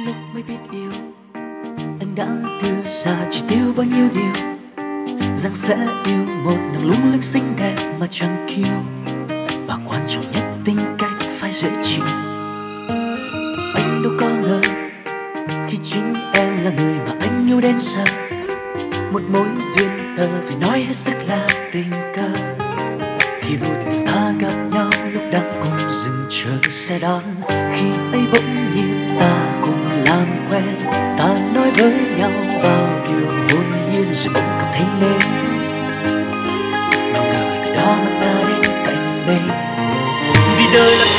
lúc mới biết yêu, anh đã đưa ra chỉ tiêu bao nhiêu điều, rằng sẽ yêu một nàng lung linh xinh đẹp mà chẳng kiêu, và quan trọng nhất tính cách phải dễ chịu. Anh đâu có ngờ khi chính em là người mà anh yêu đến giờ, một mối duyên tơ phải nói hết sức là tình cờ. Khi vô tình ta gặp nhau lúc đang cùng dừng chờ xe đón, khi ấy bỗng nhiên ta cùng làm quen, ta nói với nhau bao điều hồn nhiên rồi bỗng cảm thấy mê. Người từ đó mà ta đến cạnh bên, vì đời là